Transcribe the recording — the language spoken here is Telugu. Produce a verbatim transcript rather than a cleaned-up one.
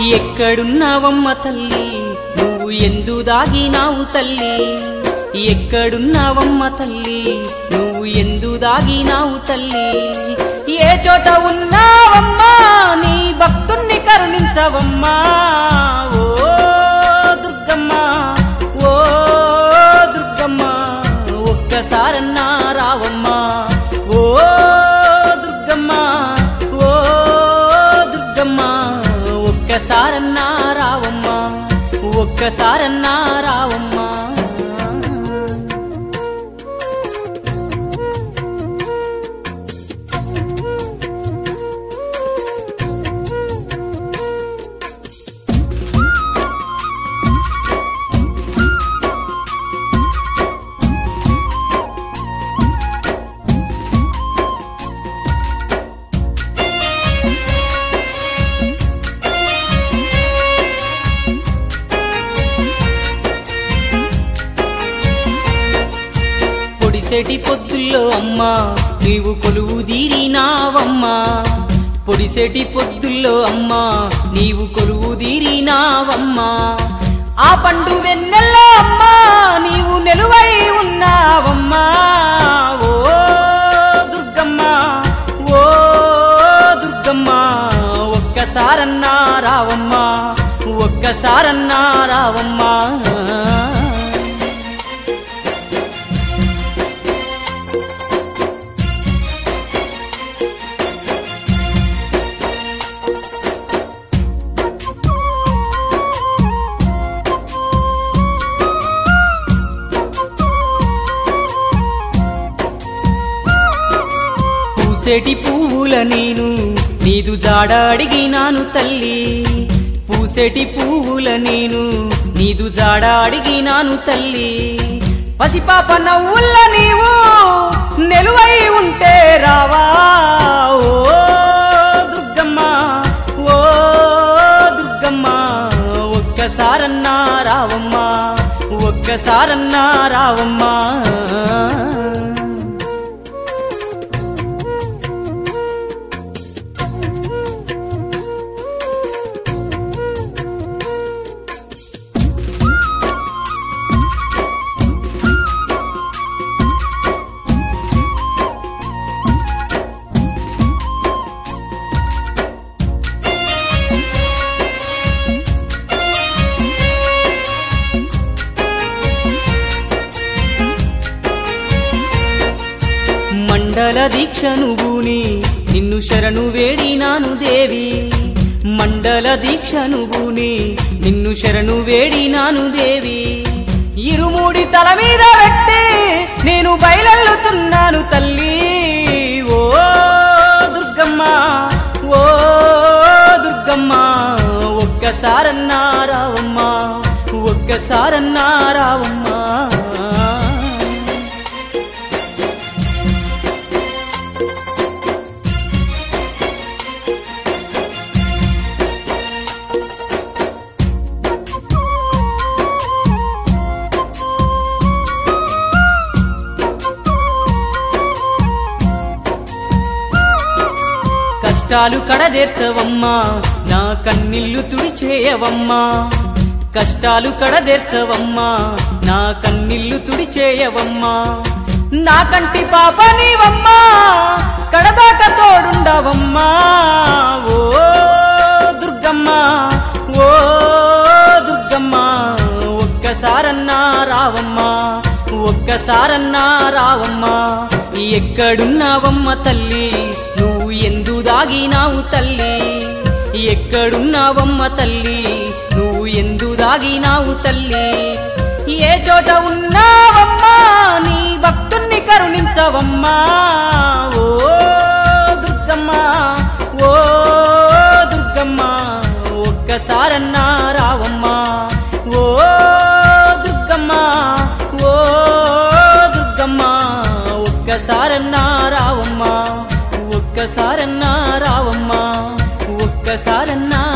ఎక్కడున్నావమ్మ తల్లి నువ్వు ఎందు దాగినావు తల్లి ఎక్కడున్నావమ్మ తల్లి నువ్వు ఎందు దాగినావు తల్లి ఏ చోట ఉన్నావమ్మా నీ భక్తుణ్ణి కరుణించవమ్మా ఓ దుర్గమ్మ ఓ దుర్గమ్మ ఒక్కసారన్నా రావమ్మా ఓ దుర్గమ్మ ఓ దుర్గమ్మ ఒక్కసారన్నా రావమ్మా ఒక్కసారన్నా రావమ్మా పొడిసెటి పొద్దుల్లో అమ్మా నీవు కొలువు తీరినావమ్మా పొడిసెటి పొద్దుల్లో అమ్మా నీవు కొలువు తీరినావమ్మా ఆ పండు వెన్నెల్లో అమ్మా నీవు నిలువై ఉన్నావమ్మా ఓ దుర్గమ్మ ఓ దుర్గమ్మ ఒక్కసారన్నా రావమ్మా ఒక్కసారన్నా రావమ్మా పూసేటి పువ్వుల నేను నీదు జాడ అడిగినాను తల్లి పూసేటి పువ్వుల నేను నీదు జాడ అడిగినాను తల్లి పసిపాప నవ్వుల్ల నీవు నెలువై ఉంటే రావా ఓ దుర్గమ్మ ఓ దుర్గమ్మ ఒక్కసారన్నా రావమ్మా ఒక్కసారన్నా రావమ్మా మండల దీక్షను బూని నిన్ను శరణు వేడినాను దేవి మండల దీక్షను బూని నిన్ను శరణు వేడినాను దేవి ఇరుముడి తల మీద పెట్టి నేను బయలెల్లుతున్నాను తల్లి ఓ దుర్గమ్మ ఓ దుర్గమ్మ ఒక్కసారన్నా రావమ్మా ఒక్కసారన్నా రావమ్మా కష్టాలు కడదేర్చవమ్మా నా కన్నీళ్లు తుడిచేయవమ్మా కష్టాలు కడదేర్చవమ్మా నా కన్నీళ్లు తుడిచేయవమ్మా నా కంటి పాప నీవమ్మా కడదాక తోడుండవమ్మా ఓ దుర్గమ్మ ఓ దుర్గమ్మ ఒక్కసారన్నా రావమ్మా ఒక్కసారన్నా రావమ్మా ఎక్కడున్నావమ్మ తల్లి నువ్వు ఎందు దాగినావు తల్లి ఎక్కడున్నావమ్మ తల్లి నువ్వు ఎందు దాగినావు తల్లి ఏ చోట ఉన్నావమ్మా నీ భక్తుణ్ణి కరుణించవమ్మా ఓ దుర్గమ్మ ఓ దుర్గమ్మ ఒక్కసారన్నా రావమ్మా ఓ దుర్గమ్మ ఓ దుర్గమ్మ ఒక్కసారన్నా రావమ్మా ఒక్కసారన్నా రావమ్మా ఒక్కసారన్నా